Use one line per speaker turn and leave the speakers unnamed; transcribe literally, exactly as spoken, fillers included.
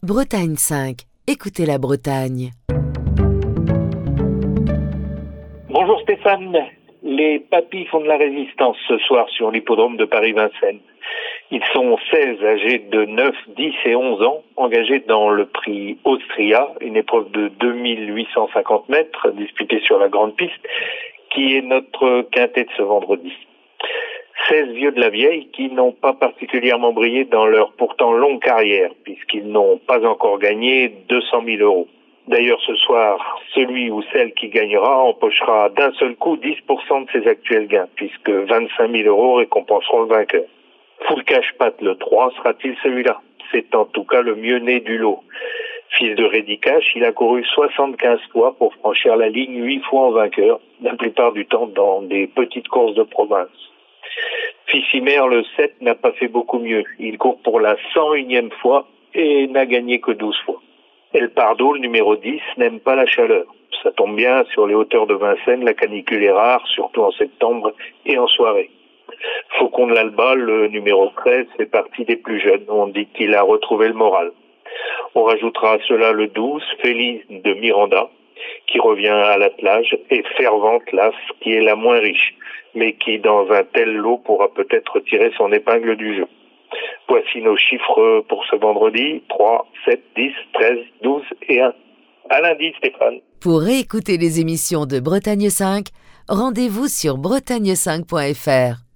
Bretagne cinq. Écoutez la Bretagne.
Bonjour Stéphane. Les papis font de la résistance ce soir sur l'hippodrome de Paris-Vincennes. Ils sont seize, âgés de neuf, dix et onze ans, engagés dans le prix Austria, une épreuve de deux mille huit cent cinquante mètres disputée sur la grande piste, qui est notre quintet de ce vendredi. seize vieux de la vieille qui n'ont pas particulièrement brillé dans leur pourtant longue carrière, puisqu'ils n'ont pas encore gagné deux cent mille euros. D'ailleurs, ce soir, celui ou celle qui gagnera empochera d'un seul coup dix pour cent de ses actuels gains, puisque vingt-cinq mille euros récompenseront le vainqueur. Full Cash Pat, le trois, sera-t-il celui-là? C'est en tout cas le mieux né du lot. Fils de Reddy Cash, il a couru soixante-quinze fois pour franchir la ligne huit fois en vainqueur, la plupart du temps dans des petites courses de province. Fissimer, le sept, n'a pas fait beaucoup mieux. Il court pour la cent unième fois et n'a gagné que douze fois. El Pardo, le numéro dix, n'aime pas la chaleur. Ça tombe bien, sur les hauteurs de Vincennes, la canicule est rare, surtout en septembre et en soirée. Faucon de l'Alba, le numéro treize, fait partie des plus jeunes. On dit qu'il a retrouvé le moral. On rajoutera à cela le douze, Félix de Miranda, qui revient à l'attelage, et Fervente Las, qui est la moins riche, mais qui, dans un tel lot, pourra peut-être tirer son épingle du jeu. Voici nos chiffres pour ce vendredi, trois, sept, dix, treize, douze et un. À lundi, Stéphane.
Pour réécouter les émissions de Bretagne cinq, rendez-vous sur bretagne cinq point f r.